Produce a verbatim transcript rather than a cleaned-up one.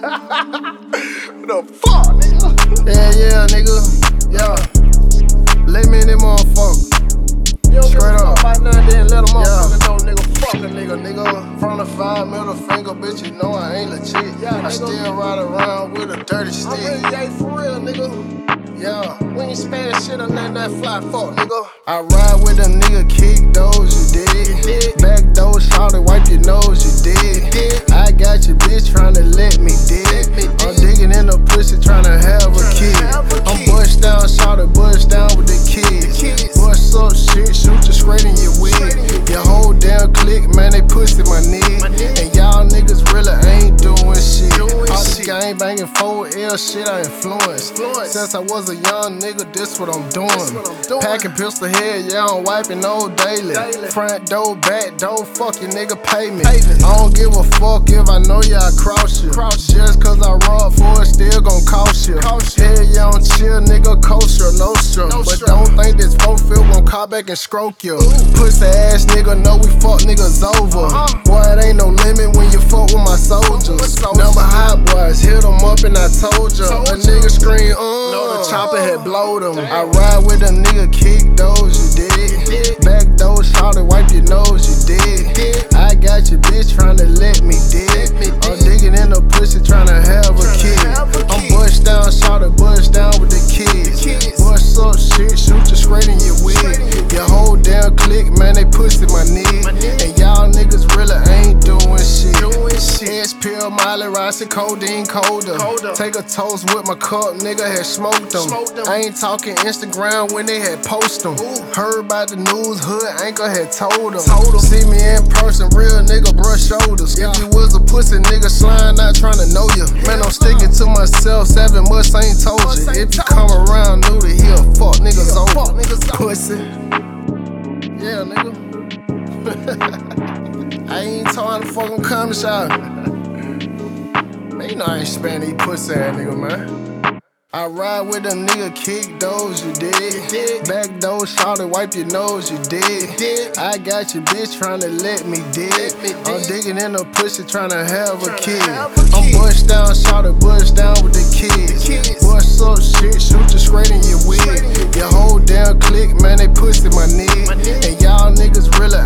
the fuck, nigga? Yeah, yeah, nigga. Yeah. Let me in that motherfucker. You don't Straight give a up. fuck about nothing, then let a motherfucker Yeah. know, nigga. Fuck a nigga. Nigga, nigga, from the five middle finger, bitch, you know I ain't legit. Yeah, I nigga. still ride around with a dirty I stick. really ain't for real, nigga. Yeah. We ain't spare shit or letting that fly, fuck, nigga. I ride with a nigga, kick those, you did. Back door, shout it, wipe your nose, you did. I got your bitch tryna let me dig. I'm digging in the pussy, tryna have a kid. I'm bust down, shout it, bust down with the kids. Bust up shit, shoot you straight in your wig. Your whole damn clique, man, they pussy my nigga. And y'all niggas really ain't doing shit. All this gang banging four L shit I influenced. Since I was a young nigga, this what I'm doing. Packing pistol head, yeah, I'm wiping no daily. Front door, back door, fuck your nigga, pay me. I don't give a fuck if I know y'all cross you. Just cause I rob for it, still gon' cost you. Hell yeah, I'm chill, nigga, kosher, no stroke. But don't think this four field won't call back and stroke you. Pussy ass nigga, know we fuck niggas over. Boy, it ain't no limit when you fuck with my soldiers. Number hot boys, hit them up and I told ya. A nigga scream, uh, no, the chopper had blowed him. I ride with a nigga, kick those, you did. Back door, shout it, wipe your nose, you did. I got your bitch tryna let me dig. I'm digging in the pussy, tryna have a kid. I'm bust down, shout it, bust down with the kids. Bust up shit, shoot you straight in your wig. Your whole damn clique, man, they pussy my nigga. And y'all niggas really ain't doing shit. S pill, Miley, Rossi, codeine, colder. Take a toast with my cup, nigga had smoked them. I ain't talking Instagram when they had post them. Heard about the news, hood anchor had told them. See me in person, real nigga, brush shoulders. If you was a pussy nigga, slime not tryna know you. Man, I'm sticking to myself, seven months ain't told you. If you come around, knew that he a fuck niggas over. Pussy. Yeah, nigga. I ain't talking fucking comment shot. Man, you know I ain't sparing these pussy ass nigga, man. I ride with a nigga, kick those, you did. Back door, shout it, wipe your nose, you did. I got your bitch tryna let me dig. I'm digging in the pussy, tryna have a kid. I'm bust down, shout it, bust down with the kids. Bust up shit, shoot you straight in your wig. Your whole damn clique, man, they pussy my nigga. And y'all niggas really